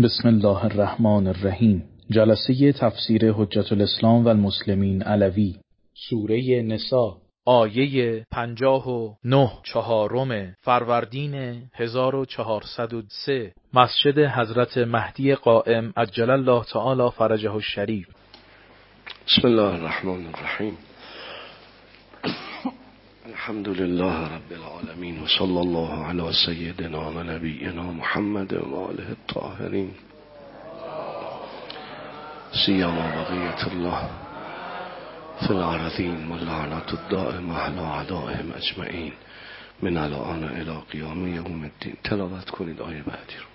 بسم الله الرحمن الرحیم. جلسه تفسیر حجت الاسلام و المسلمین علوی، سوره نساء، آیه 59 چهارم فروردین 1403، مسجد حضرت مهدی قائم عجل الله تعالی فرجه الشریف. بسم الله الرحمن الرحیم. الحمد لله رب العالمین و صلی الله علی سیدنا و نبینا محمد و آله الطاهرین سیما بقیت الله فی الارضین و لعنت الدائمه علی اعدائهم اجمعین من الان الی قیام یوم الدین. تلاوت کنید آیه بعدی رو.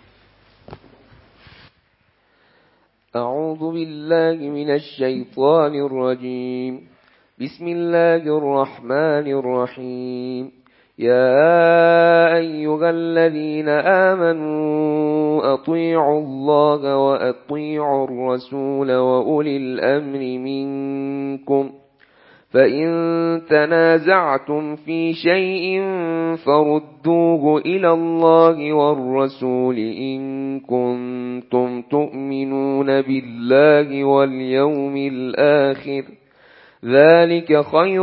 اعوذ بالله من الشیطان الرجیم. بسم الله الرحمن الرحیم. يا أيها الذين آمنوا أطيعوا الله وأطيعوا الرسول وأولي الأمر منكم فإن تنازعتم في شيء فردوه إلى الله والرسول إن كنتم تؤمنون بالله واليوم الآخر ذلك خير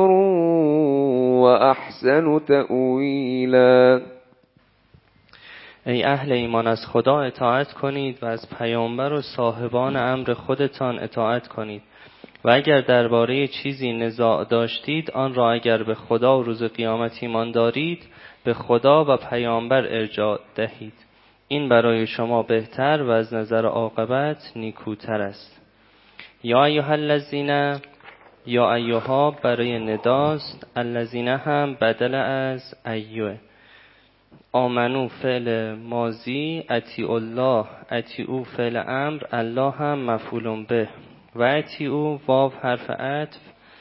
وأحسن تأویلا. ای اهل ایمان، از خدا اطاعت کنید و از پیامبر و صاحبان امر خودتان اطاعت کنید و اگر درباره چیزی نزاع داشتید آن را اگر به خدا و روز قیامت ایمان دارید به خدا و پیامبر ارجاع دهید. این برای شما بهتر و از نظر عاقبت نیکوتر است. یا ایها الذین، یا ایها برای نداست، الذین هم بدل از ایوه. آمنو فعل ماضی، اطیعوا الله، اطیعوا فعل امر، الله هم مفعول به و اطیعوا واو حرف عطف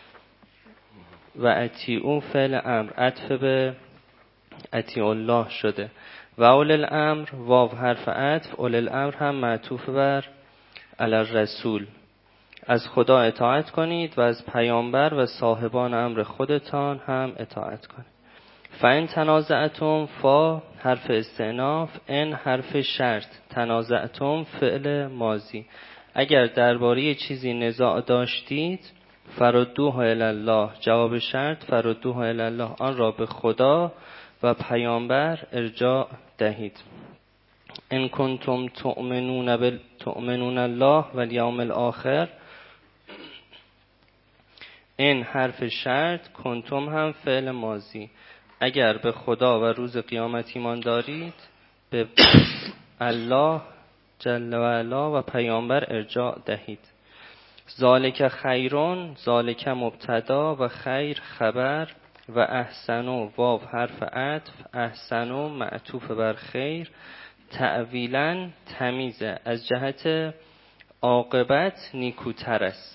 و اطیعوا فعل امر عطف به اطیعوا الله شده و اولی الامر واو حرف عطف، اولی الامر هم معطوف بر علی الرسول. از خدا اطاعت کنید و از پیامبر و صاحبان امر خودتان هم اطاعت کنید. فإن تنازعتم، فا حرف استئناف، ان حرف شرط، تنازعتم فعل ماضی. اگر درباره چیزی نزاع داشتید فردوه الی الله، جواب شرط فردوه الی الله، آن را به خدا و پیامبر ارجاع دهید. ان کنتم تؤمنون الله و الیوم الاخر، این حرف شرط، کنتم هم فعل ماضی. اگر به خدا و روز قیامت ایمان دارید به الله جل و علا و پیامبر ارجاع دهید. ذالک خیرون، ذالک مبتدا و خیر خبر و احسنو واو حرف عطف، احسنو معطوف بر خیر، تأویلا تمیزه، از جهت عاقبت نیکوتر است.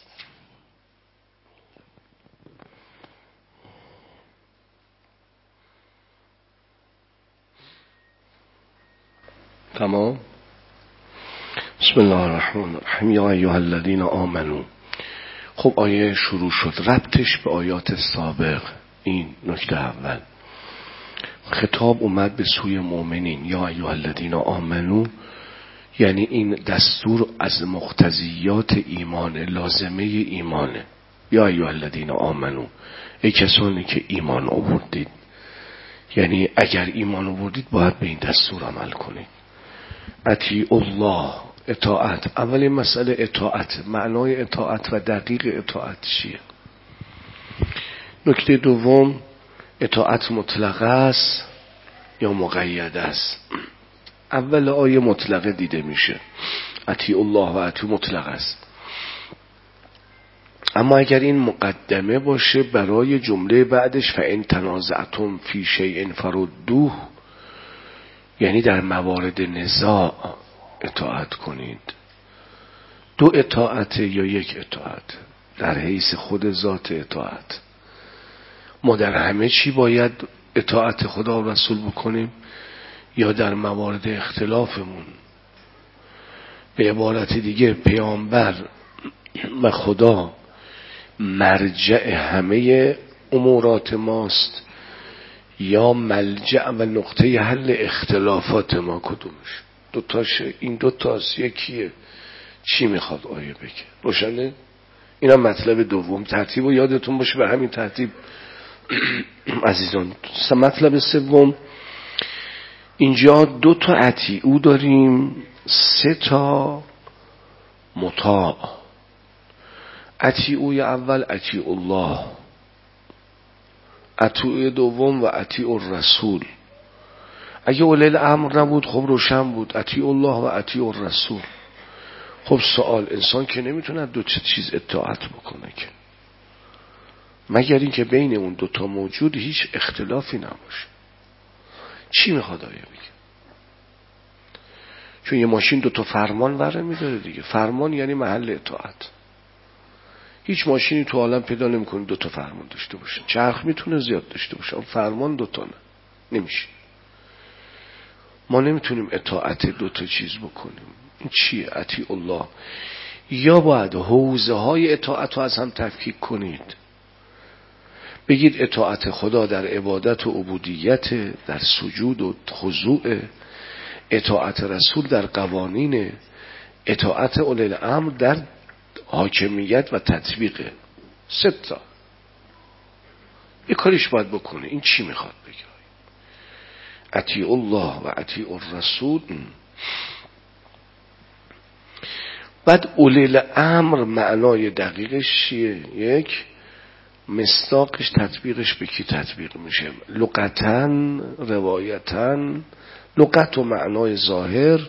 تمام. بسم الله الرحمن الرحیم. یا ایها الذین آمنو. خب آیه شروع شد، ربطش به آیات سابق. این نکته اول، خطاب اومد به سوی مؤمنین. یا ایها الذین آمنو یعنی این دستور از مقتضیات ایمان، لازمه ایمانه. یا ایها الذین آمنو، ای کسانی که ایمان آوردید، یعنی اگر ایمان آوردید باید به این دستور عمل کنید. اطیعوا الله، اطاعت. اولین مسئله اطاعت، معنای اطاعت و دقیق اطاعت چیه. نکته دوم، اطاعت مطلقه است یا مقیده است. اول آیه مطلقه دیده میشه، اطیعوا الله و اطیعوا مطلقه است، اما اگر این مقدمه باشه برای جمله بعدش فإن تنازعتم فی شیء فردوه، یعنی در موارد نزاع اطاعت کنید. دو اطاعت یا یک اطاعت در حیث خود ذات اطاعت. ما در همه چی باید اطاعت خدا و رسول بکنیم یا در موارد اختلافمون؟ به عبارت دیگه پیامبر و خدا مرجع همه امورات ماست یا ملجأ و نقطه حل اختلافات ما کدومش؟ دوتاشه، این دوتاست، یکیه. چی میخواد آیه بگه؟ روشنه؟ اینم مطلب دوم. ترتیب و یادتون باشه به همین ترتیب عزیزان. مطلب سوم، اینجا 2 تا اطیعو داریم، 3 تا مطاع. اطیعوی اول اطیع الله، اطیع دوم و اطیع الرسول. اگه اولی الامر نبود خب روشن بود، اطیع الله و اطیع الرسول. خب سوال، انسان که نمیتونه 2 چیز اطاعت بکنه که، مگر این که بین اون 2 تا موجود هیچ اختلافی نباشه. چی میخواد آیه بگه؟ چون یه ماشین 2 تا فرمان وره میداره دیگه. فرمان یعنی محل اطاعت. هیچ ماشینی تو عالم پیدا نمی‌کنی 2 تا فرمان داشته باشه. چرخ میتونه زیاد داشته باشه، فرمان 2 تا نمیشه. ما نمیتونیم اطاعت 2 تا چیز بکنیم. این چیه؟ اطیع الله. یا باید حوزه های اطاعت رو از هم تفکیک کنید، بگید اطاعت خدا در عبادت و عبودیت، در سجود و خضوع، اطاعت رسول در قوانین، اطاعت اولی الامر در حاکمیت و تطبیقه. 3 تا. یه کاریش باید بکنه. این چی میخواد بگه؟ اطیع الله و اطیع الرسول. بعد اولی الامر معنای دقیقش چیه؟ 1 مصداقش، تطبیقش به کی تطبیق میشه؟ لغتن، روایتن. لغت و معنای ظاهر،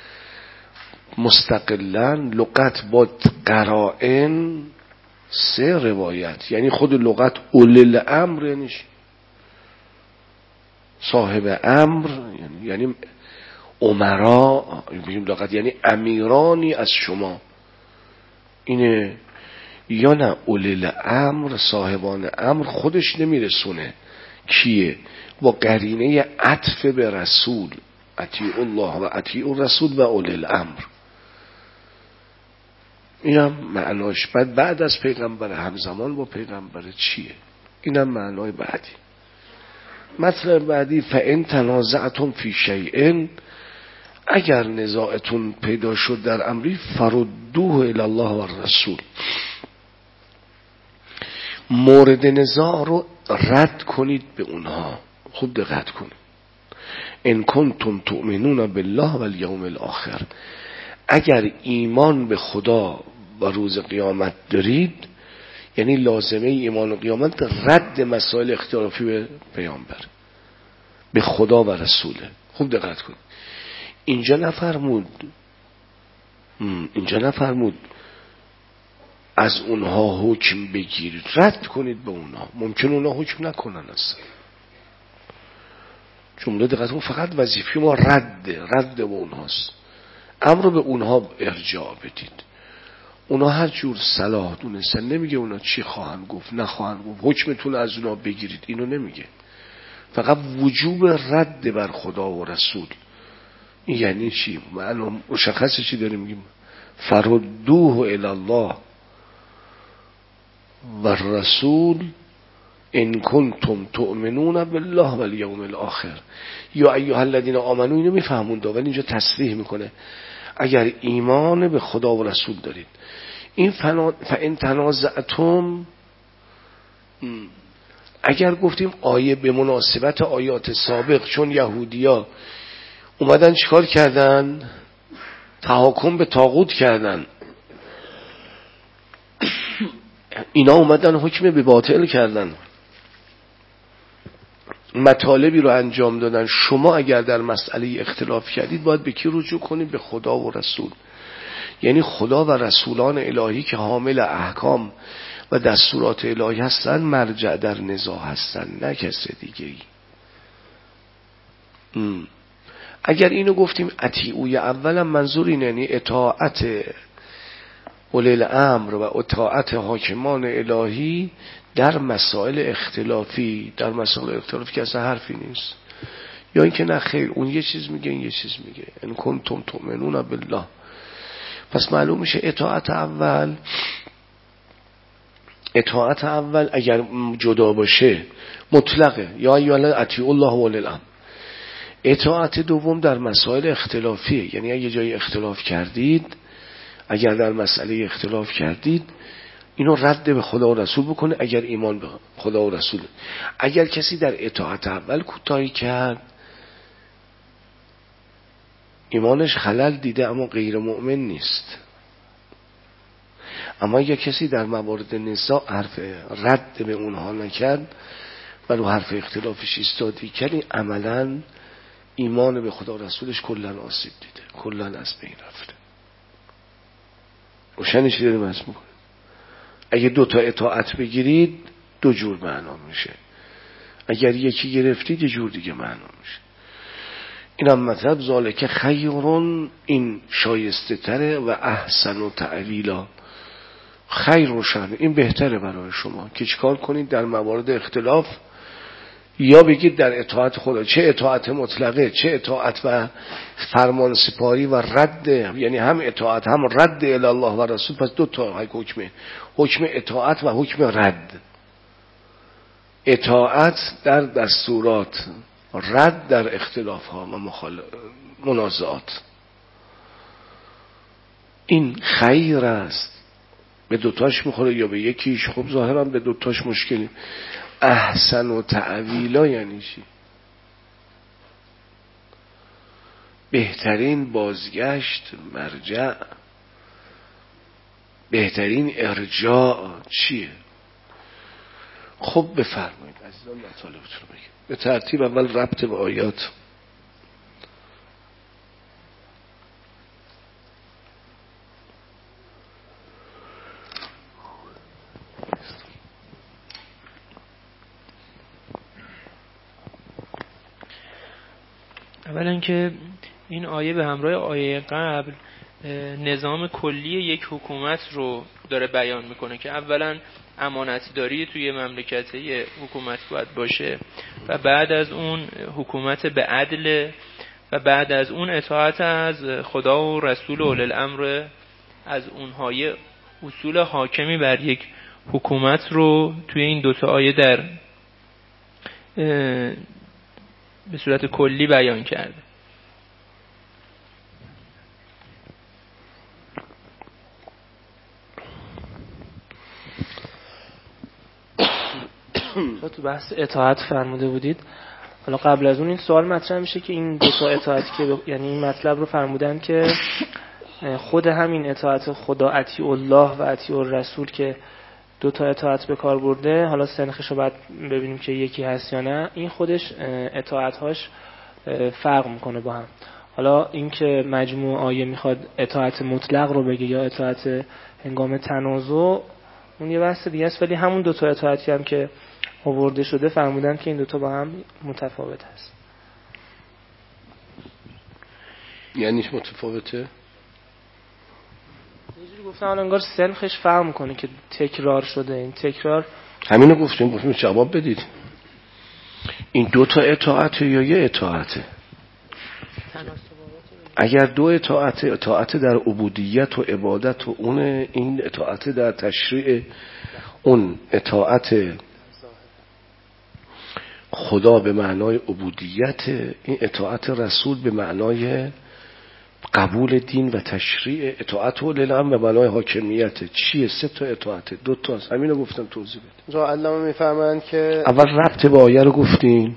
مستقلن، لغت با قرائن. 3 روایت، یعنی خود لغت اولی الامر یعنی صاحب امر، یعنی امرا، بگیم لغت یعنی امیرانی از شما. اینه. یا نه اولی الامر، صاحبان امر خودش نمیرسونه. کیه؟ با قرینه عطف به رسول، اطیع الله و اطیع الرسول و اولی الامر. اینم معناش. بعد از پیغمبر، همزمان با پیغمبر چیه؟ اینم معنای بعدی. مطلب بعدی، فَإِن تَنَازَعْتُمْ فِي شَيْءٍ، اگر نزاعتون پیدا شد در امری، فَرُدُّوهُ إِلَى اللَّهِ وَالرَّسُولِ، مورد نزاع رو رد کنید به اونها. خوب دقت کنید. ان کنتم تؤمنون بالله والیوم الاخر، اگر ایمان به خدا و روز قیامت دارید، یعنی لازمه ایمان و قیامت رد مسائل اختلافی به پیامبر، به خدا و رسوله. خوب دقت کنید. اینجا نفرمود از اونها حکم بگیرید، رد کنید به اونها. ممکن اونها حکم نکنن اصلا. جمله دقت کنید، فقط وظیفه ما رد به اونهاست. امر رو به اونها ارجاع بدید. اونها هر جور صلاح دونستن. نمیگه اونا چی خواهند گفت نخواهند گفت، حکمتون از اونها بگیرید، اینو نمیگه. فقط وجوب رد بر خدا و رسول. این یعنی چی؟ معلوم مشخصه چی داریم میگیم؟ فردوه الی الله و الرسول ان کنتم تؤمنون بالله والیوم الاخر. یا ایها الذین آمنو، اینو میفهموند ولی اینجا تصریح میکنه اگر ایمان به خدا و رسول دارید. این فَإِن تَنَازَعْتُمْ، اگر گفتیم آیه به مناسبت آیات سابق، چون یهودیا اومدن چیکار کردن؟ تحاکم به طاغوت کردن. اینا اومدن حکم به باطل کردن، مطالبی رو انجام دادن. شما اگر در مسئله اختلاف کردید باید به کی رجوع کنید؟ به خدا و رسول. یعنی خدا و رسولان الهی که حامل احکام و دستورات الهی هستن مرجع در نزاع هستن، نه کسی دیگه ای. اگر اینو گفتیم اطیعوی اولم منظور اینه، یعنی اطاعت اولی الامر و اطاعت حاکمان الهی در مسائل اختلافی. در مسائل اختلافی که اصلا حرفی نیست. یا اینکه نه خیر، اون یه چیز میگه این یه چیز میگه. ان کنتم تؤمنون بالله. پس معلوم میشه اطاعت اول اگر جدا باشه مطلقه، یا ایها اطیعوا الله و اولی الامر. اطاعت دوم در مسائل اختلافیه، یعنی اگه جای اختلاف کردید، اگر در مسئله اختلاف کردید اینو رد به خدا و رسول بکنه. اگر ایمان به خدا و رسول، اگر کسی در اطاعت اول کوتاهی کرد، ایمانش خلل دیده اما غیر مؤمن نیست. اما اگر کسی در موارد نزاع حرف رد به اونها نکرد ولو حرف اختلافش ایستادی کرد، این عملا ایمان به خدا و رسولش کلا آسیب دیده، کلا از بین رفته. روشنی چی داریم عرض میکنیم؟ اگه 2 تا اطاعت بگیرید 2 جور معنا میشه، اگر یکی گرفتید 1 جور دیگه معنا میشه. اینم مطلب ذالک خیرون، این شایسته تره و احسن و تعویلا، خیر و شر، این بهتره برای شما که چیکار کنید در موارد اختلاف، یا بگید در اطاعت خدا، چه اطاعت مطلقه چه اطاعت و فرمان سپاری و رد، یعنی هم اطاعت هم رد الی الله و رسول. پس 2 تا حکمه، حکم اطاعت و حکم رد. اطاعت در دستورات، رد در اختلاف ها و منازعات. این خیر است. به 2 تاش میخوره یا به یکیش؟ خب ظاهرا به 2 تاش مشکلی. احسن و تعویلا یعنی چی؟ بهترین بازگشت، مرجع، بهترین ارجاع چیه؟ خب بفرمایید عزیزان مطالبتون بگید. به ترتیب اول ربط به آیات. اولا که این آیه به همراه آیه قبل نظام کلی یک حکومت رو داره بیان میکنه که اولا امانتداری توی مملکت یه حکومت باید باشه و بعد از اون حکومت به عدل و بعد از اون اطاعت از خدا و رسول و اولی الامر از اونها. یه اصول حاکمی بر یک حکومت رو توی این 2 تا آیه در به صورت کلی بیان کرده. تو بحث اطاعت فرموده بودید، حالا قبل از اون این سوال مطرح میشه که این 2 تا اطاعتی که یعنی این مطلب رو فرمودن که خود همین اطاعت خدا اطیع الله و اطیع الرسول که 2 تا اطاعت به کار برده، حالا سنخش رو بعد ببینیم که یکی هست یا نه، این خودش اطاعت‌هاش فرق میکنه با هم. حالا این که مجموع آیه میخواد اطاعت مطلق رو بگه یا اطاعت هنگام تنازع، اون یه بحث دیگه است، ولی همون 2 تا اطاعتی هم که آورده شده فرمودن که این 2 تا با هم متفاوت هست. یعنی متفاوته؟ یه جوری گفتن حالا انگار سنخش فرق میکنه که تکرار شده. این تکرار همینو گفتیم جواب بدید. این 2 تا اطاعت یا یه اطاعته؟ اگر 2 اطاعت در عبودیت و عبادت و این اطاعت در تشریع، اون اطاعت خدا به معنای عبودیت، این اطاعت رسول به معنای قبول دین و تشریع، اطاعت اولی الامر به معنای حاکمیت. چیه؟ 3 تا اطاعت، 2 تاست. همینو گفتم توضیح بده. جا علامه میفرمایند که اول ربط به آیه رو گفتین،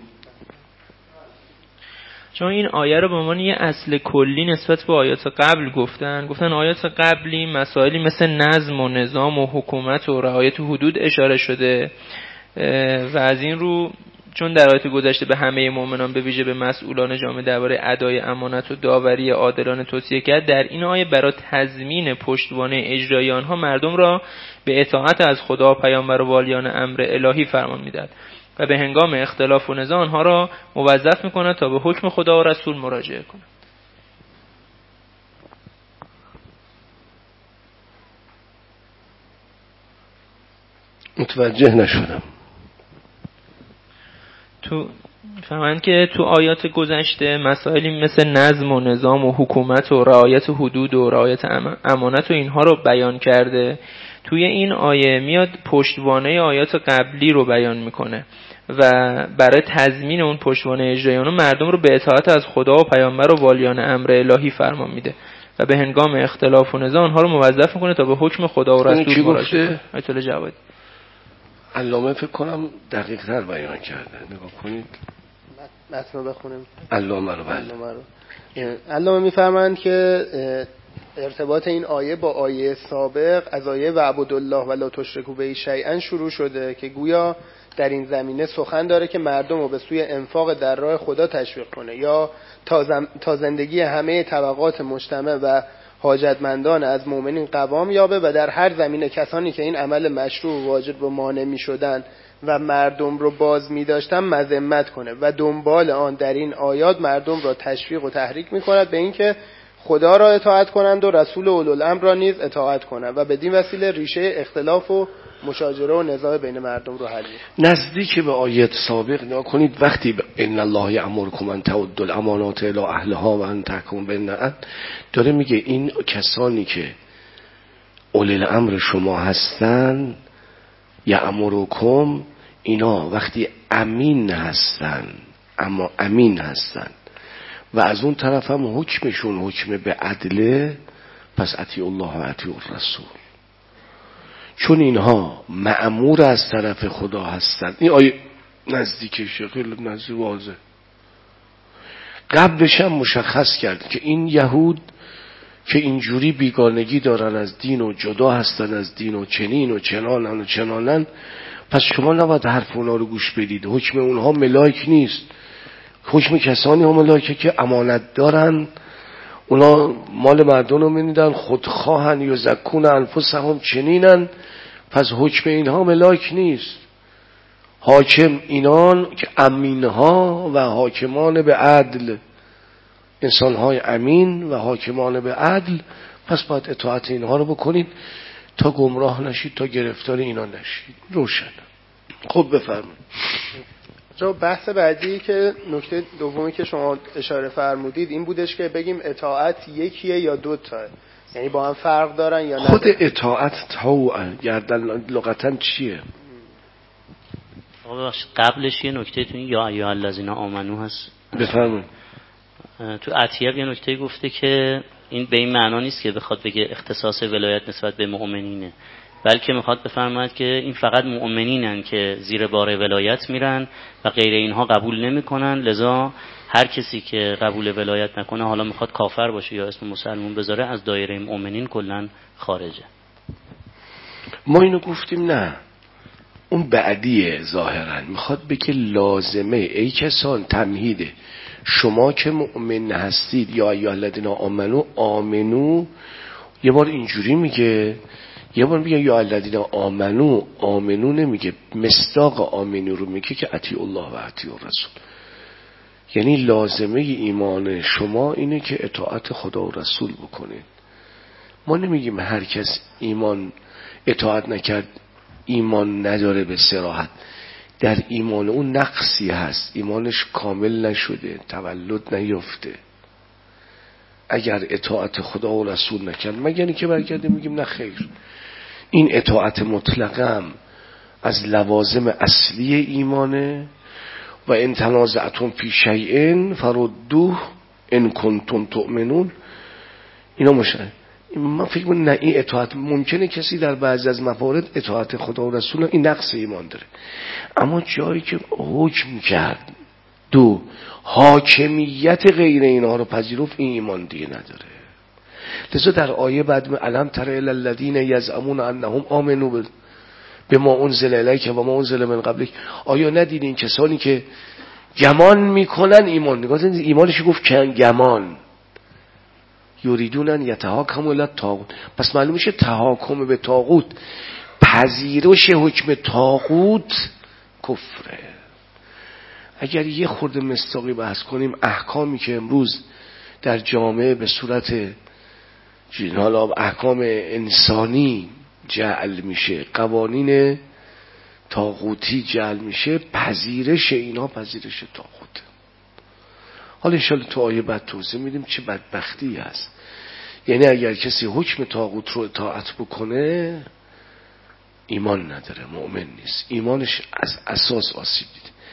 چون این آیه رو به عنوان یه اصل کلی نسبت به آیات قبل گفتن آیات قبلی مسائلی مثل نظم و نظام و حکومت و رعایت حدود اشاره شده و از این رو چون در آیات گذشته به همه مؤمنان به ویژه به مسئولان جامعه درباره ادای امانت و داوری عادلانه توصیه کرد، در این آیه برای تضمین پشتوانه اجرای آنها مردم را به اطاعت از خدا، پیامبر و والیان امر الهی فرمان میدهد و به هنگام اختلاف و نزاع آنها را موظف میکند تا به حکم خدا و رسول مراجعه کنند. متوجه نشدم. تو فهمند که تو آیات گذشته مسائلی مثل نظم و نظام و حکومت و رعایت حدود و رعایت امانت و اینها رو بیان کرده. توی این آیه میاد پشتوانه آیات قبلی رو بیان میکنه و برای تضمین اون پشتوانه اجرایی اون مردم رو به اطاعت از خدا و پیامبر و والیان امر الهی فرمان میده و به هنگام اختلاف و نزاع اونها رو موظف میکنه تا به حکم خدا و رسول مراجعه کنه. آیت الله جوادی علامه فکر کنم دقیق تر بیان کرده. نگاه کنید متن رو بخونیم. علامه رو علامه میفرمایند که ارتباط این آیه با آیه سابق از آیه وعبدالله ولا تشرکوا به شیئا شروع شده که گویا در این زمینه سخن داره که مردم رو به سوی انفاق در راه خدا تشویق کنه یا تا زندگی همه طبقات مجتمع و حاجتمندان از مؤمنین قوام یابه و در هر زمینه کسانی که این عمل مشروع و واجب و مانع می شدن و مردم رو باز می داشتن مذمت کنه و دنبال آن در این آیات مردم را تشویق و تحریک می کند به اینکه خدا را اطاعت کنند و رسول اولوالامر را نیز اطاعت کنند و بدین وسیله ریشه اختلاف و مشاجره و نزاع بین مردم رو حل کنند. نزدیک به آیه سابق نگاه کنید وقتی ان الله یأمرکم ان تؤدوا الامانات الی اهلها و ان تحکموا بین الناس داره میگه این کسانی که اولی الامر شما هستن یأمرکم اینا وقتی امین هستن اما امین هستن و از اون طرف هم حکمشون حکم به عدله پس اطیعوا الله و اطیعوا الرسول چون اینها مأمور از طرف خدا هستند. این آیه نزدیکشه خیلی نزدیک واضح. قبلش هم مشخص کرد که این یهود که اینجوری بیگانگی دارن از دین و جدا هستن از دین و چنین و چنانن و چنانن پس شما نباید حرف اونا رو گوش بدید. حکم اونها ملاک نیست. حکم کسانی هم ملاکه که امانت دارن اونا مال مردم رو میدن خودخواهن یا زکون انفسهم چنینن پس حکم اینها ملاک نیست. حاکم اینان که امینها و حاکمان به عدل انسانهای امین و حاکمان به عدل پس باید اطاعت اینها رو بکنید تا گمراه نشید تا گرفتار اینا نشید. روشن. خب بفرمایید. بحث بعدی که نکته دومی که شما اشاره فرمودید این بودش که بگیم اطاعت یکیه یا دوتاه، یعنی با هم فرق دارن یا نه. خود اطاعت طوعا گردن لغتا چیه؟ قبلش یه نکته تو این یا ایها الذین آمنو هست. بفرمایید. تو عتیه یه نکته گفته که این به این معنا نیست که بخواد بگه اختصاص ولایت نسبت به مؤمنینه، بلکه میخواد بفرماید که این فقط مؤمنینن که زیر بار ولایت میرن و غیر اینها قبول نمیکنن، لذا هر کسی که قبول ولایت نکنه حالا میخواد کافر باشه یا اسم مسلمون بذاره از دایره مؤمنین کلن خارجه. ما اینو گفتیم نه، اون بعدیه ظاهرا میخواد بگه لازمه ای کسان تمهیده شما که مؤمن هستید یا ایها الذین آمنو یه بار اینجوری میگه یه بار میگه یا الذین آمنو نمیگه، مصداق آمنو رو میگه که اطیعوا الله و اطیعوا الرسول. یعنی لازمه ایمان شما اینه که اطاعت خدا و رسول بکنید. ما نمیگیم هر کس ایمان اطاعت نکرد ایمان نداره به صراحت، در ایمان اون نقصی هست، ایمانش کامل نشده، تولد نیافته اگر اطاعت خدا و رسول نکرد، مگر اینکه برگرده میگیم نه خیر. این اطاعت مطلقم از لوازم اصلی ایمانه و ان تنازعتم فی شیء فردوه ان کنتم تؤمنون. اینا مشه من فکر می‌کنم نه این اطاعت ممکنه کسی در بعضی از موارد اطاعت خدا و رسول این نقص ایمان داره، اما جایی که حکم کرد دو حاکمیت غیر اینها رو پذیرفت این ایمان دیگه نداره. لذا در آیه بعد الم تر الی الذین یزعمون انهم آمنوا بما انزل الیک و ما انزل من قبلک، آیا ندیدین کسانی که گمان میکنن ایمان، نگاه ایمانش گفت گمان، یریدون ان یتحاکموا الی الطاغوت، پس معلوم میشه تحاکم به طاغوت پذیرش حکم طاغوت کفره. اگر یه خورده مصداقی بحث کنیم احکامی که امروز در جامعه به صورت حالا احکام انسانی جعل میشه، قوانین طاغوتی جعل میشه، پذیرش اینا پذیرش طاغوت. حالا انشاءالله تو آیه بعد توضیح میدیم چه بدبختی هست. یعنی اگر کسی حکم طاغوت رو اطاعت بکنه ایمان نداره، مؤمن نیست، ایمانش از اساس آسیب دیده.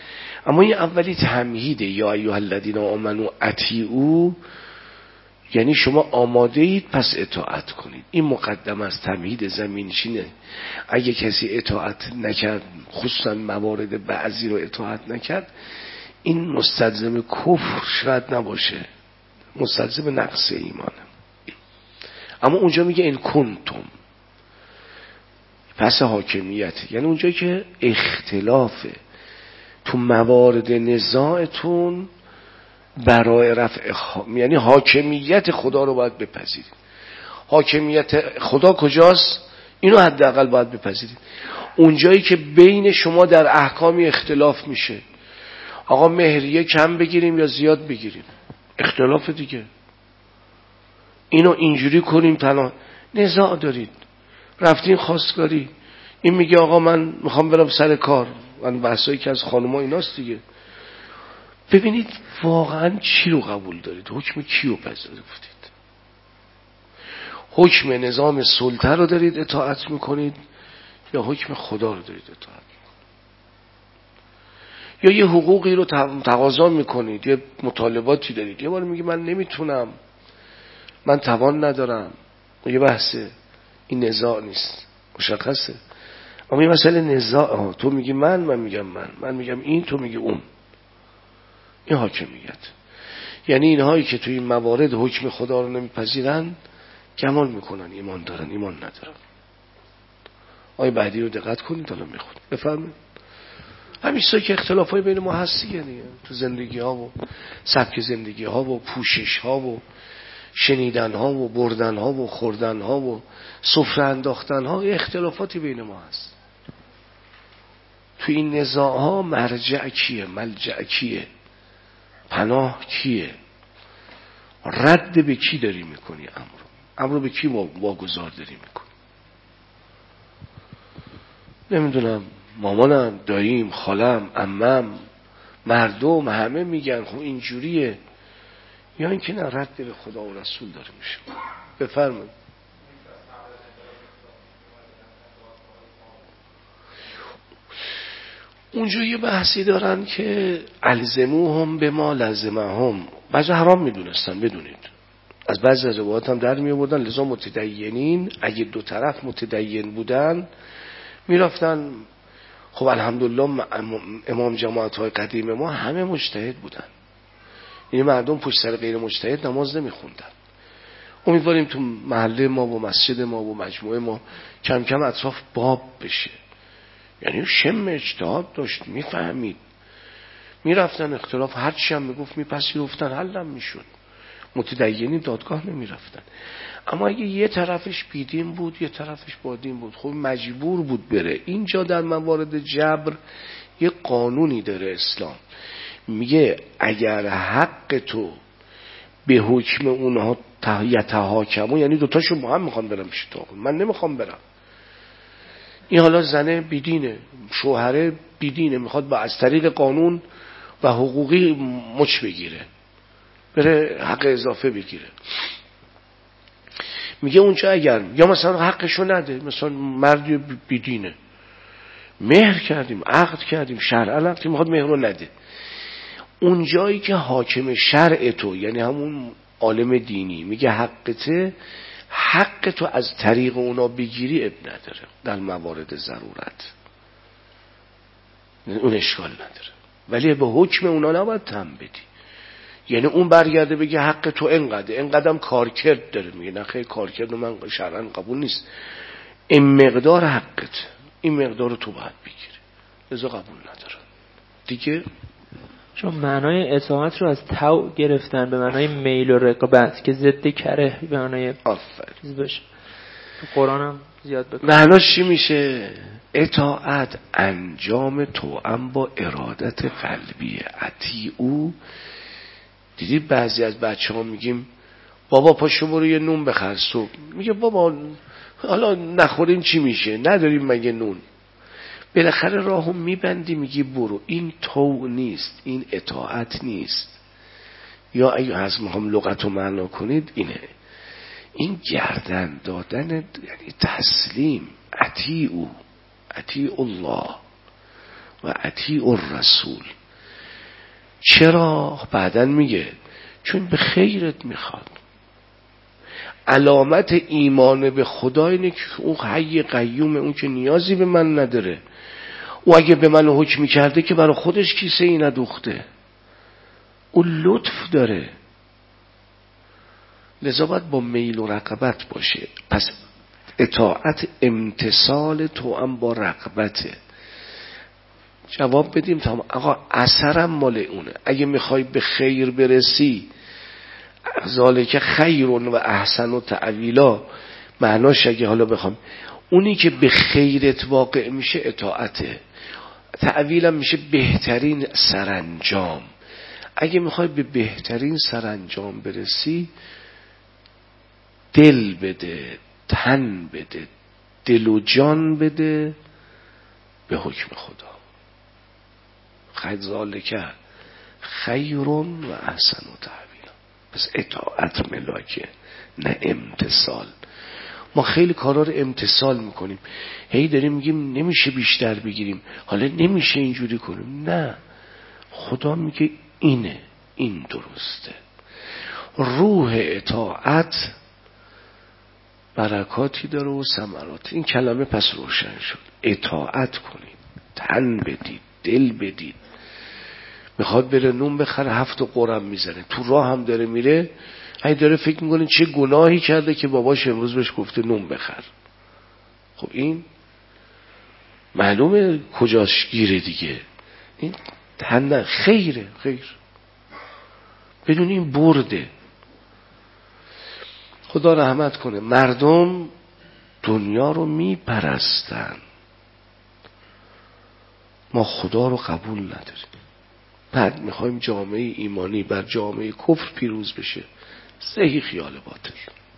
اما این اولی تمهیده، یا ایها الذین آمنوا اطیعوا، یعنی شما آماده اید پس اطاعت کنید. این مقدمه از تمهید زمینشینه. اگه کسی اطاعت نکرد، خصوصا موارد بعضی رو اطاعت نکرد، این مستلزم کفر شاید نباشه، مستلزم نقص ایمانه. اما اونجا میگه این کنتم، پس حاکمیت، یعنی اونجا که اختلافه تو موارد نزاعتون برای رفع یعنی حاکمیت خدا رو باید بپذیرید. حاکمیت خدا کجاست؟ اینو حداقل باید بپذیرید. اونجایی که بین شما در احکامی اختلاف میشه، آقا مهریه کم بگیریم یا زیاد بگیریم، اختلاف دیگه، اینو اینجوری کنیم تنها، نزاع دارید، رفتین خواستگاری، این میگه آقا من میخوام برم سر کار، من بحثایی که از خانم‌ها ایناست دیگه. ببینید واقعا چی رو قبول دارید؟ حکم کی رو پذیرفتید؟ حکم نظام سلطه رو دارید اطاعت میکنید یا حکم خدا رو دارید اطاعت میکنید؟ یا یه حقوقی رو تقاضا میکنید، یه مطالباتی دارید، یه بار میگی من نمیتونم، من توان ندارم، یه بحثه، این نزاع نیست، مشخصه. اما این مسئله نزاع، تو میگی من میگم من میگم این، تو میگی اون، این حاکمیت. یعنی اینهایی که توی این موارد حکم خدا رو نمیپذیرن گمان میکنن ایمان دارن، ایمان ندارن. آیه بعدی رو دقت کنید، حالا میخونید بفرمایید. همیشه که اختلافای بین ما هست دیگه، تو زندگی ها و سبک زندگی ها و پوشش ها و شنیدن ها و بردن ها و خوردن ها و سفره انداختن ها، اختلافاتی بین ما هست. تو این نزاع ها مرجع کیه، ملجع کیه، پناه کیه، رد به کی داری میکنی، امرو به کی واگذار داری میکنی؟ نمیدونم، مامانم، داییم، خالم، عمم، مردم همه میگن خب اینجوریه، یا اینکه نه، رد به خدا و رسول داره میشه. بفرمایید. اونجا یه بحثی دارن که الزموهم به ما لزمهم، بعضی حرام میدونستن، بدونید از بعضی از روایات هم در می آوردن، لذا متدینین اگه دو طرف متدین بودن میرفتن. خب الحمدلله امام جماعت های قدیم ما همه مجتهد بودن، یعنی مردم پشت سر غیر مجتهد نماز نمیخوندن. امیدواریم تو محله ما و مسجد ما و مجموعه ما کم کم اطراف باب بشه، یعنی شم اجتهاد داشت، میفهمید، میرفتن اختلاف هرچی هم میگفت میپذیرفتن، حلم میشد، متدینی دادگاه نمیرفتن. اما اگه یه طرفش بیدین بود یه طرفش بادین بود، خب مجبور بود بره. اینجا در موارد جبر یه قانونی داره اسلام، میگه اگر حق تو به حکم اونها یتحاکمون، یعنی دوتاشون با هم میخوان برم پیش طاغوت، من نمیخوام برم، این حالا زنه بیدینه، شوهره بیدینه، میخواد با از طریق قانون و حقوقی مچ بگیره، بره حق اضافه بگیره، میگه اونجا اگر یا مثلا حقشو نده، مثلا مردی بیدینه، مهر کردیم، عقد کردیم، شرعا عقد، میخواد مهر رو نده، اونجایی که حاکم شرع تو، یعنی همون عالم دینی، میگه حقته، حق تو از طریق اونا بگیری اب نداره، در موارد ضرورت اون اشکال نداره، ولی به حکم اونا نباید تم بدی. یعنی اون برگرده بگه حق تو اینقدرم کارکرد داره، میگه نه خیلی کارکرد من شرعاً قبول نیست، این مقدار حقت، این مقدار رو تو باید بگیری، لذا قبول نداره دیگه. چون معنای اطاعت رو از طوع گرفتن به معنای میل و رغبت که ضد کره به معنای چیز باشه. تو قرآن هم زیاد بکنه. معناش چی میشه؟ اطاعت انجام توأم با ارادت قلبیه. اطیعو. دیدید بعضی از بچه ها میگیم بابا پاشو برو یه نون بخر صبح، میگه بابا حالا نخوریم چی میشه، نداریم مگه نون، بالاخره راهو میبندی میگی برو. این طوع نیست، این اطاعت نیست. یا اگه از ما هم لغت رو معنا کنید اینه، این گردن دادن یعنی تسلیم. اطیعو، اطیع الله و اطیع الرسول. چرا؟ بعدن میگه چون به خیرت میخواد. علامت ایمان به خدا اینه که اون حی قیوم، اون که نیازی به من نداره. او اگه به من حکم کرده که برای خودش کیسه ای ندوخته، او لطف داره، لذا باید با میل و رغبت باشه. پس اطاعت امتثال تو هم با رغبته. جواب بدیم تمام. آقا اثرم مال اونه. اگه میخوای به خیر برسی، ذالک خیر و احسن و تعویلا، معناش اگه حالا بخوام، اونی که به خیرت واقع میشه اطاعته، تعویلم میشه بهترین سرانجام. اگه میخوای به بهترین سرانجام برسی، دل بده، تن بده، دل و جان بده به حکم خدا. خیر ذالک خیر و احسن و تعویلا. پس اطاعت ملاکه، نه امتثال. ما خیلی کارا رو امتثال میکنیم، هی داریم میگیم نمیشه بیشتر بگیریم، حالا نمیشه اینجوری کنیم. نه، خدا میگه اینه، این درسته. روح اطاعت برکاتی داره و ثمرات. این کلمه پس روشن شد. اطاعت کنید، تن بدید، دل بدید. میخواد بره نون بخره، 7 قرم میزنه، تو راه هم داره میره، هی داره فکر میکنه چه گناهی کرده که باباش امروز بهش گفته نون بخر. خب این معلومه کجاش گیره دیگه. این تن خیره، خیر بدون این برده. خدا رحمت کنه. مردم دنیا رو میپرستن، ما خدا رو قبول نداریم. بعد میخوایم جامعه ایمانی بر جامعه کفر پیروز بشه. صحیح خیال باطل.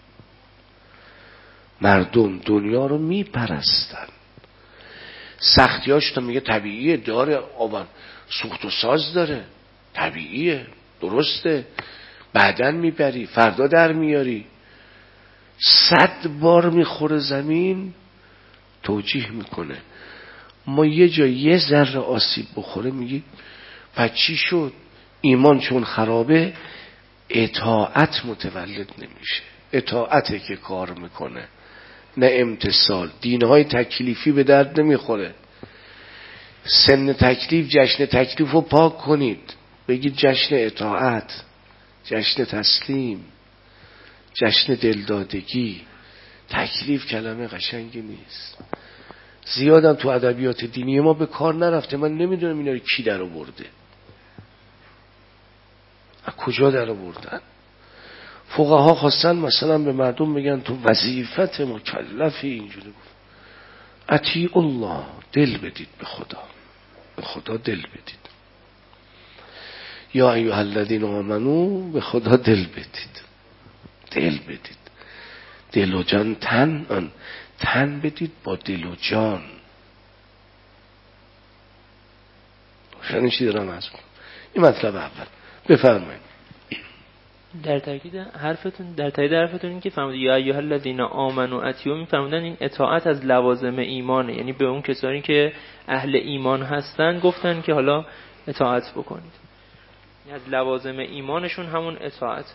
مردم دنیا رو میپرستن. سختیاش تا میگه طبیعیه، داره آون سوخت و ساز داره، طبیعیه، درسته، بعدن میبری، فردا در میاری. 100 بار میخوره زمین، توجیه میکنه. ما یه جا یه ذره آسیب بخوره میگی پس چی شد؟ ایمان چون خرابه، اطاعت متولد نمیشه. اطاعته که کار میکنه، نه امتثال. دینهای تکلیفی به درد نمیخوره. سن تکلیف، جشن تکلیف رو پاک کنید، بگید جشن اطاعت، جشن تسلیم، جشن دلدادگی. تکلیف کلمه قشنگی نیست. زیادم تو ادبیات دینی ما به کار نرفته. من نمیدونم اینا رو کی در آورده، از کجا در آوردن. فقها خواستن مثلا به مردم بگن تو وظیفت مکلفی، اینجوری گفت اطیع الله، دل بدید به خدا، به خدا دل بدید. یا ایها الذین آمنو، به خدا دل بدید، دل بدید، دل و جان، تن بدید با دل و جان. شنید چی دارم از کنم؟ این مطلب اول. بفرمایید. در تاکید حرفتون این که فرمودید یا ایها الذین آمنوا اطیعوا، میفرمودن این اطاعت از لوازم ایمانه، یعنی به اون کسانی که اهل ایمان هستن گفتن که حالا اطاعت بکنید. از لوازم ایمانشون همون اطاعت.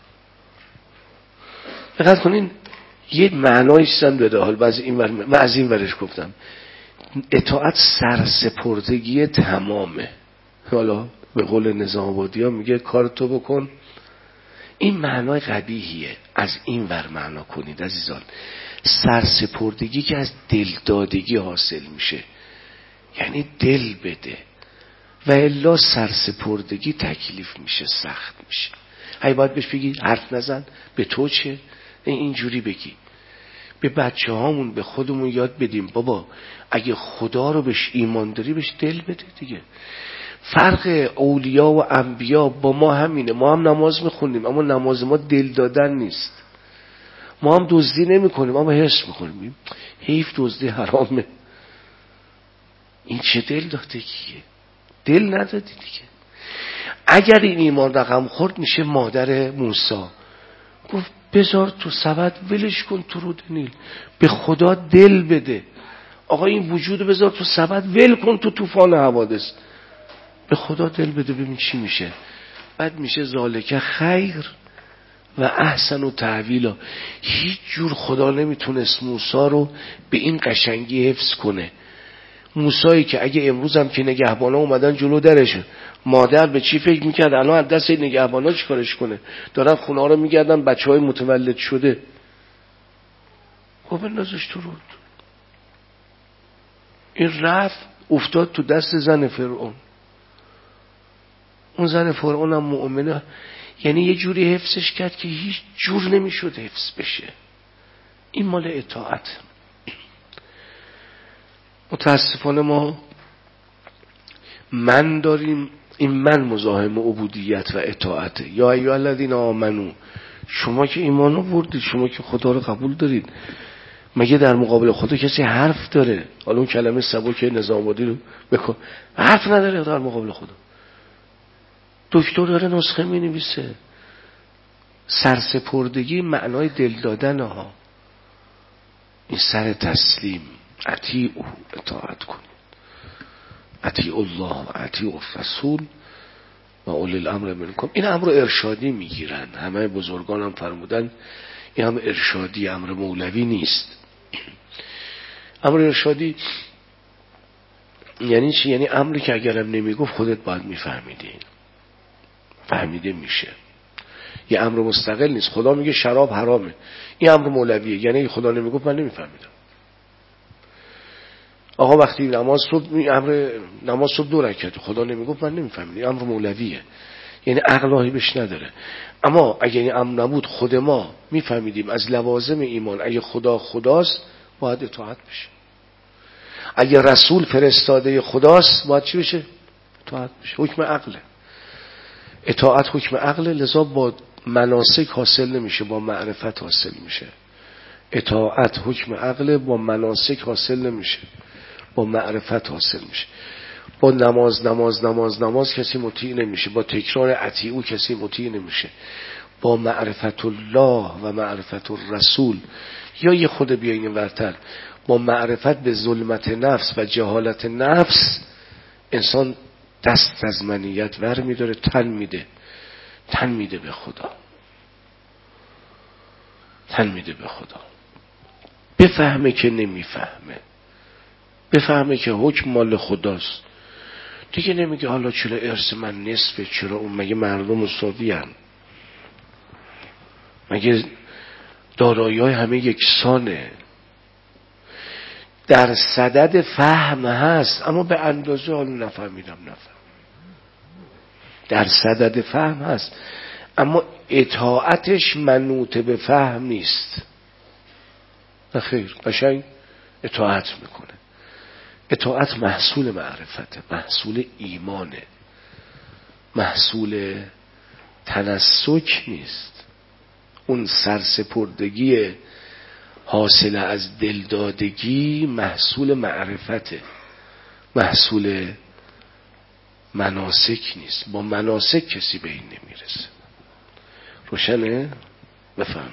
دقت کنین یه معنایی چیزم داده. حال بعضی این من از این ورش گفتم اطاعت سرسپردگی تمامه. حالا به قول نظام آبادی ها میگه کار تو بکن. این معنای قبیحیه، از این ور معنا کنید عزیزان. سرسپردگی که از دلدادگی حاصل میشه، یعنی دل بده، و الا سرسپردگی تکلیف میشه، سخت میشه. هی باید بهش بگی حرف نزن، به تو چه؟ اینجوری بگی. به بچه هامون، به خودمون یاد بدیم بابا اگه خدا رو بهش ایمان داری بهش دل بده دیگه. فرق اولیا و انبیا با ما همینه. ما هم نماز میخونیم اما نماز ما دل دادن نیست. ما هم دزدی نمی کنیم اما حرص میکنیم، حیف دزدی حرامه. این چه دل دادگیه؟ دل ندادی دیگه. اگر این ایمان رقم خورد میشه مادر موسی گفت بذار تو سبد ولش کن تو رود نیل، به خدا دل بده. آقا این وجود بذار تو سبد ول کن تو طوفان حوادث، به خدا دل بده ببین چی میشه. بعد میشه ذالک خیر و احسن و تعویلا. هیچ جور خدا نمیتونست موسی رو به این قشنگی حفظ کنه. موسایی که اگه امروز هم که نگهبانا اومدن جلو درش، مادر به چی فکر میکرد الان از دست نگهبانا چیکارش کنه؟ دارن خونه ها رو میگردن بچهای متولد شده. خب بندازش تو رود. این رفت افتاد تو دست زن فرعون. اون زن فرعون هم مؤمنه، یعنی یه جوری حفظش کرد که هیچ جور نمیشد حفظ بشه. این مال اطاعت. متاسفانه ما من داریم، این من مزاحم عبودیت و اطاعت. یا ایها الذین آمنو، شما که ایمان آوردید، شما که خدا رو قبول دارید، مگه در مقابل خدا کسی حرف داره؟ حالا اون کلمه سبک نظام آبادی رو بکن، حرف نداره در مقابل خدا. دکتر داره نسخه می نویسه. سرسپردگی معنای دل دادن ها. این سر تسلیم، اطیعوا، اطاعت کنید، اطیعوا الله و اطیعوا الرسول و اولی الامر منکم. این امر ارشادی میگیرن، همه بزرگان هم فرمودن این امر ارشادی، امر مولوی نیست. امر ارشادی یعنی چی؟ یعنی امری که اگرم نمیگفت خودت باید میفهمیدی، فهمیده میشه. یه امر مستقل نیست. خدا میگه شراب حرامه، این امر مولویه، یعنی خدا نمیگفت من نمیفهمیدم. آقا وقتی نماز صبح 2 رکعت، خدا نمیگفت من نمیفهمیدم، امر مولویه، یعنی عقل بهش نداره. اما اگه این امر نبود خود ما میفهمیدیم از لوازم ایمان اگه خدا خداست باید اطاعت بشه، اگه رسول فرستاده خداست باید چی بشه؟ اطاعت بشه. حکم عقله. اطاعت حکم عقله، لذا با مناسک حاصل نمیشه، با معرفت حاصل میشه. اطاعت حکم عقله، با مناسک حاصل نمیشه، با معرفت حاصل میشه. با نماز کسی مطیع نمیشه، با تکرار اطیعو کسی مطیع نمیشه. با معرفت الله و معرفت الرسول، یا یه خود بیاین ورتر، با معرفت به ظلمت نفس و جهالت نفس، انسان دست از منیت ور میداره، تن میده به خدا، بفهمه که نمیفهمه، بفهمه که حکم مال خداست. دیگه نمیگه حالا چرا ارث من نصفه، چرا اون، مگه مردم مساوی هن؟ مگه دارایی های همه یکسانه؟ در صدد فهم هست، اما به اندازه حالا نفهمیدم. در صدد فهم هست، اما اطاعتش منوط به فهم نیست. نخیر، قشنگ اطاعت میکنه. اطاعت محصول معرفته، محصول ایمانه، محصول تنسک نیست. اون سرسپردگی حاصل از دلدادگی محصول معرفته، محصول مناسک نیست. با مناسک کسی به این نمیرسه. روشنه؟ بفهم.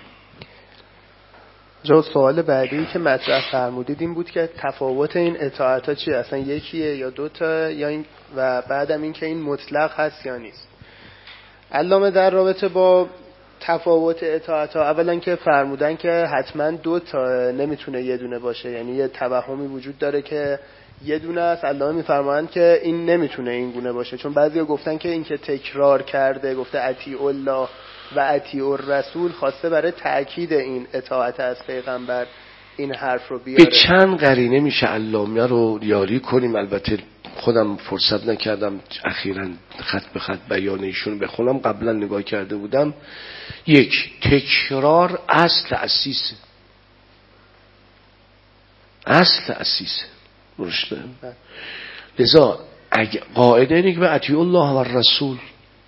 جو سوال بعدی که مطرح فرمودید این بود که تفاوت این اطاعت ها چیه؟ اصلا یکیه یا دوتا، یا این، و بعدم این که این مطلق هست یا نیست. علامه در رابطه با تفاوت اطاعت ها اولا که فرمودن که حتما 2 تا، نمیتونه یه دونه باشه، یعنی یه توهمی وجود داره که یه دونه است. علامه میفرمایند که این نمیتونه این گونه باشه، چون بعضیا گفتن که این که تکرار کرده، گفته اطیع الله و اطیع الرسول، خواسته برای تأکید این اطاعت از پیغمبر این حرف رو بیاره. به چند قرینه میشه علامه رو یاری کنیم. البته خودم فرصت نکردم اخیراً خط به خط بیان ایشون بخونم، قبلا نگاه کرده بودم. 1. تکرار اصل اسیسه. درسته؟ لذا اگه قاعده اینه که به اطیع الله و الرسول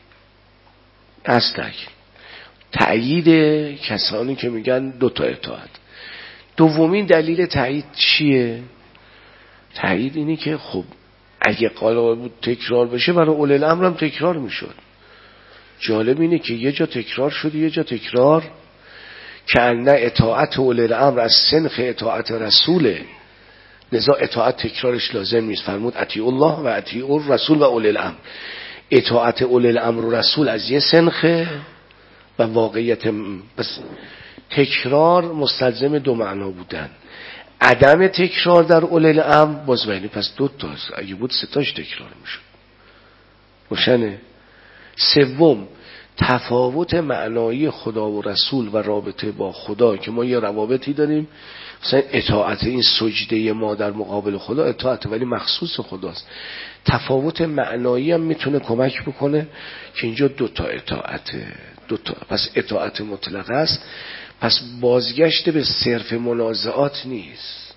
اصل تأیید کسانی که میگن 2 تا اطاعت. دومین دلیل تأیید چیه؟ تأیید اینه که خب اگه قرار بود تکرار بشه برای اولی الامر هم تکرار میشد. جالب اینه که یه جا تکرار شد، یه جا تکرار که ان اطاعت اولی الامر از سنخ اطاعت رسوله، لذا اطاعت تکرارش لازم نیست. فرمود اطیع الله و اطیع الرسول و اولی الامر. اطاعت اولی الامر و رسول از یه سنخه و واقعیت بس تکرار مستلزم دو معنا بودن. عدم تکرار در اولی الامر باز بینی پس دو تاست، اگه بود سه تاش تکرار میشد. روشنه؟ سوم تفاوت معنایی خدا و رسول و رابطه با خدا که ما یه روابطی داریم، مثلا اطاعت این سجده ما در مقابل خدا اطاعت ولی مخصوص خداست. تفاوت معنایی هم میتونه کمک بکنه که اینجا دوتا اطاعته، دوتا. پس اطاعت مطلق است، پس بازگشت به صرف منازعات نیست،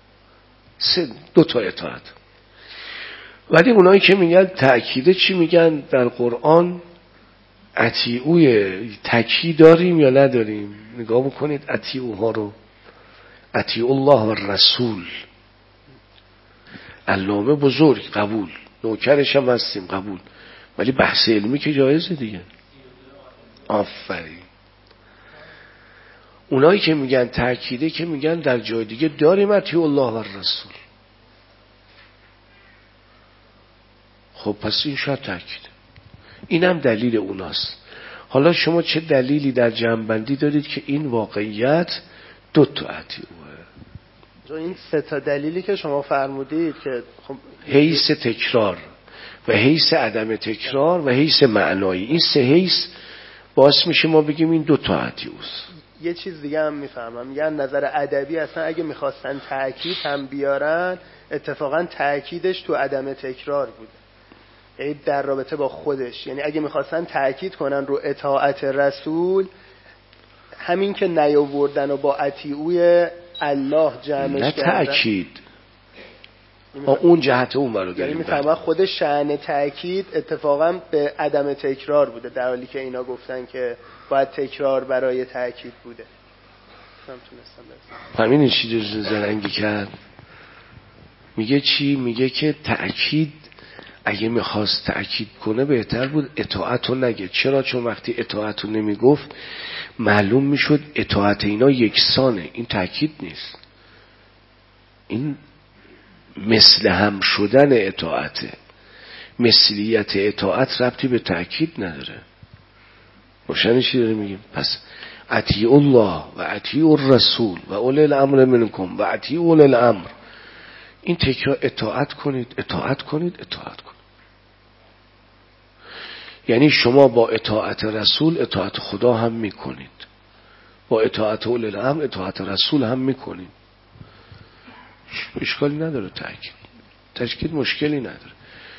دوتا اطاعت. ولی اونایی که میگن تأکیده چی میگن در قرآن؟ اطیعوی تکی داریم یا نداریم؟ نگاه بکنید اطیعوها رو. اطیع الله و رسول، علامه بزرگ قبول، نوکرش هم هستیم قبول، ولی بحث علمی که جایزه دیگه. آفرین. اونایی که میگن تأکیده که میگن در جای دیگه داریم اطیع الله و رسول. خب پس این شاید تأکید، اینم دلیل اوناست. حالا شما چه دلیلی در جمع‌بندی دارید که این واقعیت دو تا اطیعوه؟ این سه تا دلیلی که شما فرمودید که خب حیث تکرار و حیث عدم تکرار و حیث معنایی، این سه حیث باعث میشه ما بگیم این دو تا اطیعوست. یه چیز دیگه هم میفهمم، میگن نظر ادبی اصلا اگه میخواستن تأکید هم بیارن اتفاقا تأکیدش تو عدم تکرار بوده، یعنی در رابطه با خودش. یعنی اگه میخواستن تأکید کنن رو اطاعت رسول، همین که نیاوردن و با اطیعوی الله جمعش نه تأکید، اون جهت اون رو داریم. یعنی میفهمم خود شأن تأکید اتفاقا به عدم تکرار بوده، در حالی که اینا گفتن که باید تکرار برای تأکید بوده. همین این چیزی زرنگی کرد. میگه چی؟ میگه که تأکید اگه میخواست تأکید کنه بهتر بود اطاعت رو نگه. چرا؟ چون وقتی اطاعت رو نمیگفت معلوم میشد اطاعت اینا یکسانه. این تأکید نیست، این مثل هم شدن اطاعته. مثلیت اطاعت ربطی به تأکید نداره. روشن چی داره میگیم؟ پس اطیع الله و اطیع الرسول و اولی الامر منکم و اطیع اولی الامر، این تکرار اطاعت کنید اطاعت کنید اطاعت کنید. یعنی شما با اطاعت رسول اطاعت خدا هم میکنید، با اطاعت اولی الامر اطاعت رسول هم میکنید. اشکالی نداره. تأکید مشکلی نداره.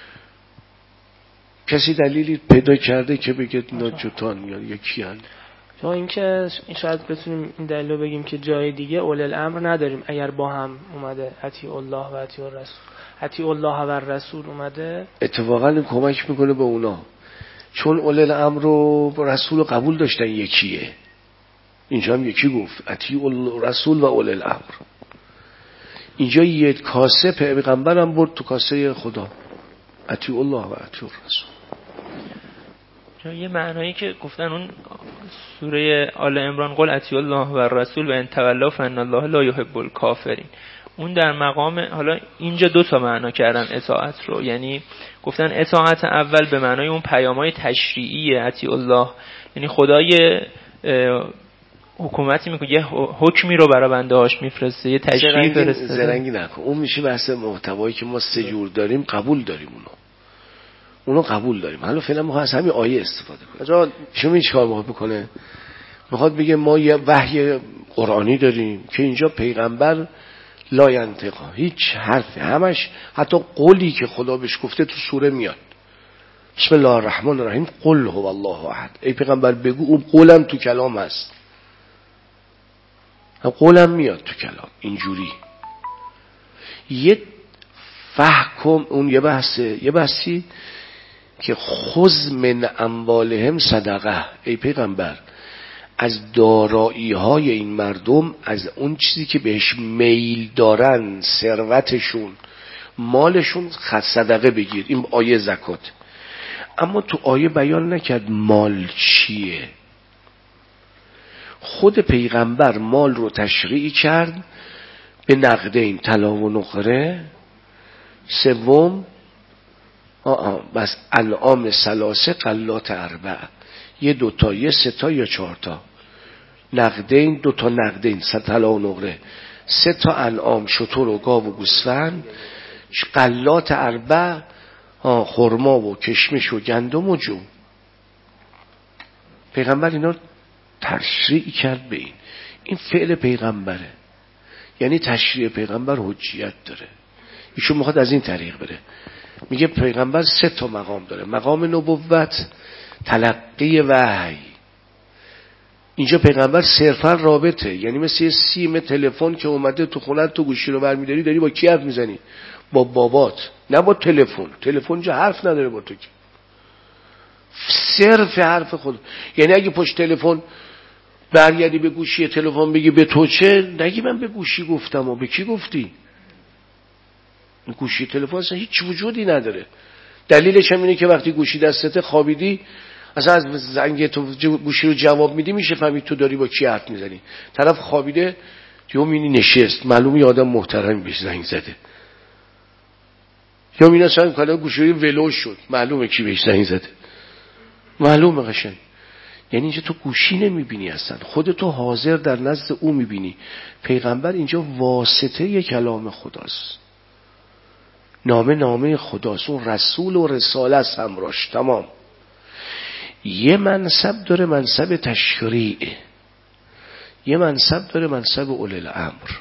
کسی دلیلی پیدا کرده که بگه ناجوتان یا کی هست؟ جا اینکه شاید بتونیم این دلیل رو بگیم که جای دیگه اولی الامر نداریم. اگر با هم اومده اطیع الله و اطیع الرسول، اطیع الله و الرسول اومده، اتفاقا این کمک میکنه به اونا، چون اولی الامر رو رسول رو قبول داشتن یکیه. اینجا هم یکی گفت اطیع الرسول و اولی الامر. اینجا یه کاسه پیغمبر هم برد تو کاسه خدا، اطیع الله و اطیع الرسول. یه معنایی که گفتن اون سوره آل عمران قل اطیع الله و الرسول و ان تولوا فان الله لا یحب الکافرین، اون در مقام، حالا اینجا دو تا معنا کردن اطاعت رو، یعنی گفتن اطاعت اول به معنای اون پیام‌های تشریعی اطیع الله، یعنی خدای حکومتی میکنه، یه حکمی رو برای بنده‌هاش میفرسته، یه تشریع فرسته. زرنگی نکن، اون میشه بحث محتوایی که ما سه جور داریم قبول داریم، اونو قبول داریم. حالا فعلا ما از همین آیه استفاده کنیم. شما این چیکار میخواد بکنه؟ میخواد بگه ما یه وحی قرآنی داریم که اینجا پیغمبر لا ینطق، هیچ حرفی، همش حتی قولی که خدا بهش گفته تو سوره میاد. بسم الله الرحمن الرحیم قل هو الله احد. ای پیغمبر بگو اون قولم تو کلام هست، قولم میاد تو کلام اینجوری. یه فحکم اون یه بحثی که خذ من اموالهم صدقه، ای پیغمبر از دارایی های این مردم، از اون چیزی که بهش میل دارن، ثروتشون، مالشون، صدقه بگیر. این آیه زکات. اما تو آیه بیان نکرد مال چیه. خود پیغمبر مال رو تشریع کرد به نقدین، طلا و نقره. سوم بس انعام ثلاثه قلات اربع، یه دوتا، یه سه تا، یا 4 تا. نقدین، 2 تا نقدین، طلا و نقره، 3 تا انعام، شتر و گاو و گوسفند، قلات اربع، خرما و کشمش و گندم و جو. پیغمبر اینا تشریع کرد به این فعل پیغمبره، یعنی تشریع پیغمبر حجیت داره. ایشون میخواد از این طریق بره، میگه پیغمبر 3 تا مقام داره: مقام نبوت، تلقی وحی. اینجا پیغمبر صرفا رابطه، یعنی مثل یه سیم تلفن که اومده تو خونت، تو گوشی رو برمیداری، داری با کی حرف میزنی؟ با بابات، نه با تلفن. تلفن اینجا حرف نداره با تو، صرف حرف خود. یعنی اگه پشت تلفن برگردی به گوشی تلفن بگی به تو چه، نگی من به گوشی گفتم. و به کی گفتی؟ گوشی تلفن اصلا هیچ وجودی نداره. دلیلش هم اینه که وقتی گوشی دستته خوابیدی، اصلا از زنگ تو گوشی رو جواب میدی میشه فهمید تو داری با کی حرف میزنی. طرف خوابیده یا مینی نشست، معلومه آدم محترمی بهش زنگ زده، یا مینا اصلا کلا گوشی ولو شد، معلومه کی بهش زنگ زده، معلومه قشنگ. یعنی اینجا تو گوشی نمیبینی، اصلا خودتو حاضر در نزد او میبینی. پیغمبر اینجا واسطه کلام خداست، نامه خداست، اون رسول و رساله است همراش. تمام. یه منصب داره، منصب تشریع، یه منصب داره، منصب اولی الامر.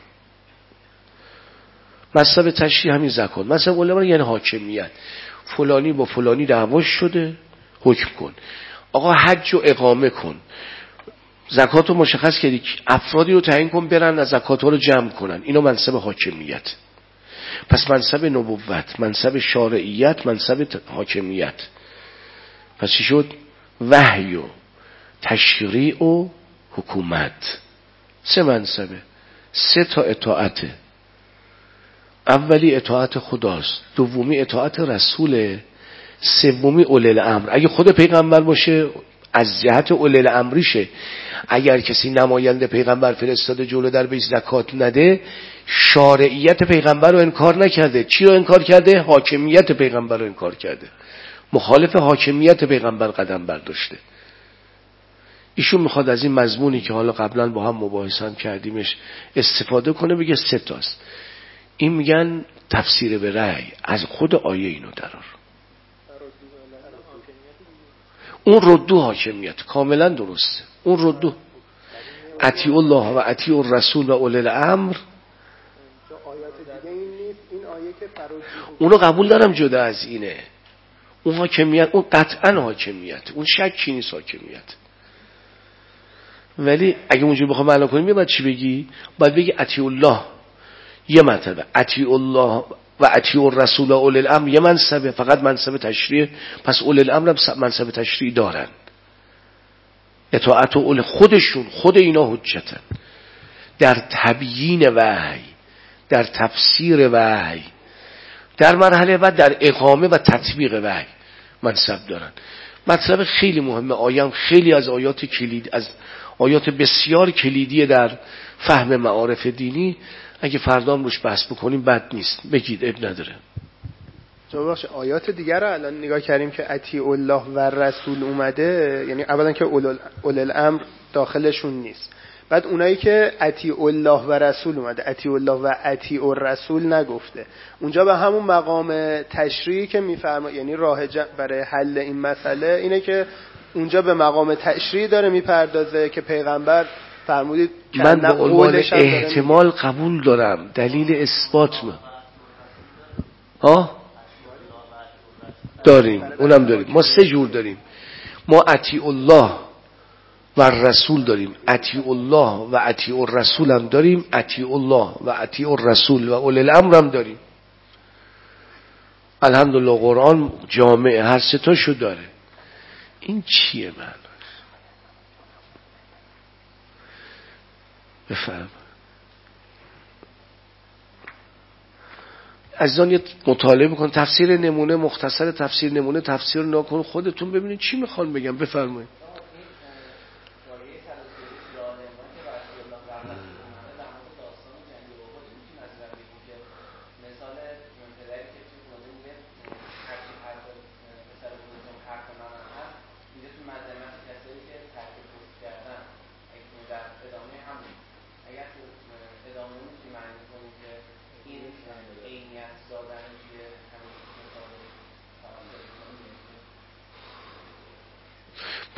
منصب تشریع همین زکات، منصب اولی الامر یعنی حاکمیت. فلانی با فلانی دعواش شده، حکم کن. آقا حج رو اقامه کن، زکات رو مشخص کردی، افرادی رو تعیین کن برن از زکات ها رو جمع کنن. اینو منصب حاکمیت. پس منصب نبوت، منصب شارعیت، منصب حاکمیت. پس چی شد؟ وحی و تشریع و حکومت. 3 منصبه، 3 تا اطاعته. اولی اطاعت خداست، دومی اطاعت رسوله، سومی اولی الامر. اگه خود پیغمبر باشه از جهت اولی الامریشه. اگر کسی نماینده پیغمبر فرستاده جلو در بیت زکات نده، شارعیت پیغمبر رو انکار نکرده. چی رو انکار کرده؟ حاکمیت پیغمبر رو انکار کرده، مخالف حاکمیت پیغمبر قدم برداشته. ایشون میخواد از این مضمونی که حالا قبلا با هم مباحثه هم کردیمش استفاده کنه، بگه 3 تاست. این میگن تفسیر به رأی، از خود آیه اینو درار. اون ردو حاکمیت کاملا درسته، اون ردو اطیع الله و اطیع الرسول و اولی الامر. اونو قبول دارم جدا از اینه، اون حاکمیت، اون قطعا حاکمیت، اون شکی نیست حاکمیت. ولی اگه اونجوری بخوام معنا کنیم باید چی بگی؟ باید بگی اطیع الله یه مرتبه، اطیع الله و اطیع الرسول و اولی الامر یه منصبه، فقط منصب تشریع. پس اولی الامر هم منصب تشریع دارن، اطاعت اول خودشون، خود اینا حجتن در تبیین وحی، در تفسیر وحی، در مرحله بعد در اقامه و تطبیق وحی منصب دارن. مطلب خیلی مهمه، آیام خیلی از آیات کلید، از آیات بسیار کلیدی در فهم معارف دینی. اگه فردام روش بحث بکنیم بد نیست، بگید اب نداره. باشه آیات دیگر رو الان نگاه کردیم که اطیع الله و رسول اومده، یعنی اولا که اول الامر داخلشون نیست، بعد اونایی که اطیع الله و رسول اومده، اطیع الله و اطیع الرسول نگفته. اونجا به همون مقام تشریعی که میفرما، یعنی راه برای حل این مسئله اینه که اونجا به مقام تشریع داره میپردازه که پیغمبر فرمودید من به عنوان احتمال قبول دارم، دلیل اثبات داریم، اونم داریم. ما 3 جور داریم، ما اطیع الله و رسول داریم، اطیع الله و اطیع الرسول هم داریم، اطیع الله و اطیع الرسول و اولی الامر هم داریم. الحمدلله قرآن جامعه هر 3 تاشو داره. این چیه معناش؟ بفهم. عزیزان یه مطالعه بکن، تفسیر نمونه مختصر، تفسیر نمونه، تفسیر نکن، خودتون ببینید چی میخوان بگم. بفرمایید.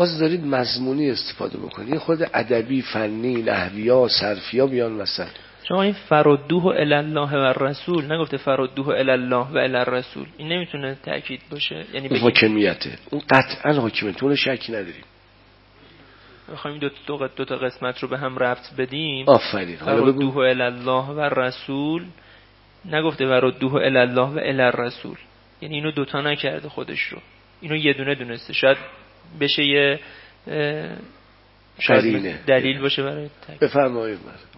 باز دارید مضمونی استفاده میکنید. یه خود ادبی، فنی، نحویا، صرفیا بیان وسط. شما این فردوه الی الله و الرسول نگفته فردوه الی الله و الی الرسول، این نمیتونه تأکید باشه؟ یعنی اون حاکمیته، اون قطعا حاکمیته، اون شکی نداریم. بخوایم دو تا قسمت رو به هم ربط بدیم. آفرین. فردوه الی الله و الرسول نگفته فردوه الی الله و الی الرسول، یعنی اینو دوتا نکرده خودش رو، اینو یه دونه دونسته. شاید بشه یه دلیل باشه برای بفرمایید.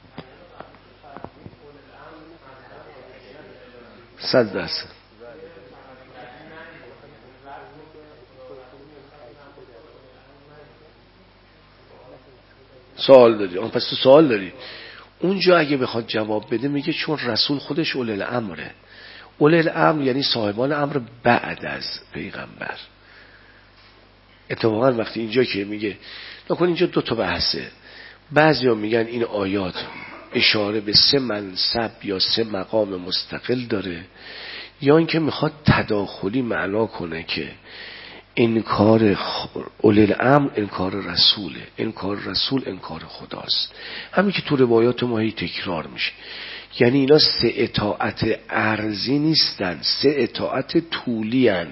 100%. سوال داری؟ پس تو سوال داری. اونجا اگه بخواد جواب بده میگه چون رسول خودش اولل امره. اولل امر یعنی صاحبان امر بعد از پیغمبر. اتفاقا وقتی اینجا که میگه نکن، اینجا دو تا بحثه. بعضیا میگن این آیات اشاره به 3 منصب یا 3 مقام مستقل داره، یا اینکه میخواد تداخلی معنا کنه که انکار اولل امر انکار رسوله، انکار رسول انکار خداست. همین که تو روایات ما هی تکرار میشه. یعنی اینا 3 اطاعت ارضی نیستن، 3 اطاعت طولی هن.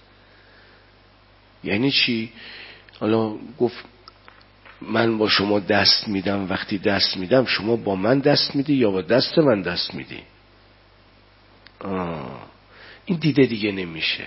یعنی چی؟ حالا گفت من با شما دست میدم، وقتی دست میدم شما با من دست میدی یا با دست من دست میدی؟ این دیده دیگه نمیشه.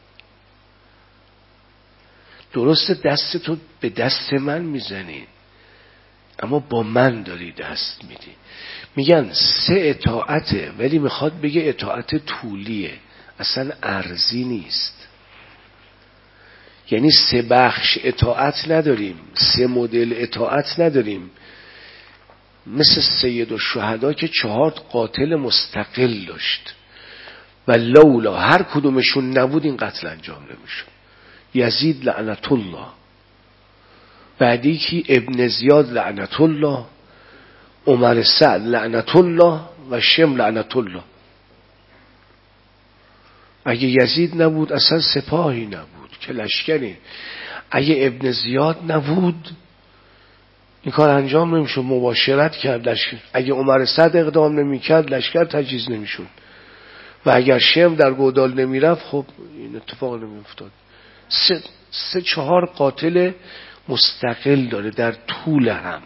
درسته دست تو به دست من میزنی اما با من داری دست میدی. میگن 3 اطاعته، ولی میخواد بگه اطاعت طولیه، اصلا ارضی نیست. یعنی 3 بخش اطاعت نداریم، 3 مدل اطاعت نداریم. مثل سید الشهدا که 4 قاتل مستقل داشت و لولا هر کدومشون نبود این قتل انجام نمیشد. یزید لعنت الله، بعدی کی ابن زیاد لعنت الله، عمر سعد لعنت الله و شم لعنت الله. اگه یزید نبود اصلا سپاهی نبود که لشکری. اگه ابن زیاد نبود این کار انجام نمیشد، مباشرت کرد لشکر. اگه عمر سعد اقدام نمیکرد لشکر تجهیز نمیشد و اگر شم در گودال نمیرفت خب این اتفاق نمیافتاد. 3-4 قاتل مستقل داره در طول هم.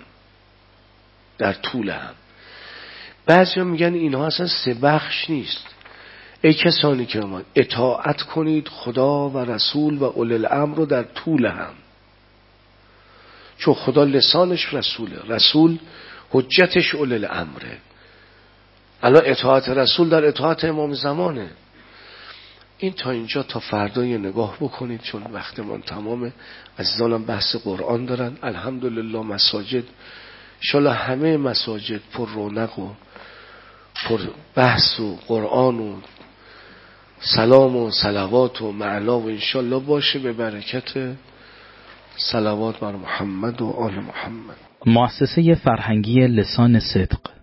بعضی میگن اینها اصلا 3 بخش نیست. ای کسانی که اطاعت کنید خدا و رسول و اولل الامر رو در طول هم، چون خدا لسانش رسوله، رسول حجتش اولل الامره. الان اطاعت رسول در اطاعت امام زمانه. این تا اینجا، تا فردا یه نگاه بکنید چون وقتمان تمامه. عزیزانم بحث قرآن دارن. الحمدلله مساجد انشالله همه مساجد پر رونق و پر بحث و قرآن و سلام و صلوات و معلا و انشالله باشه به برکت صلوات بر محمد و آل محمد. مؤسسه فرهنگی لسان صدق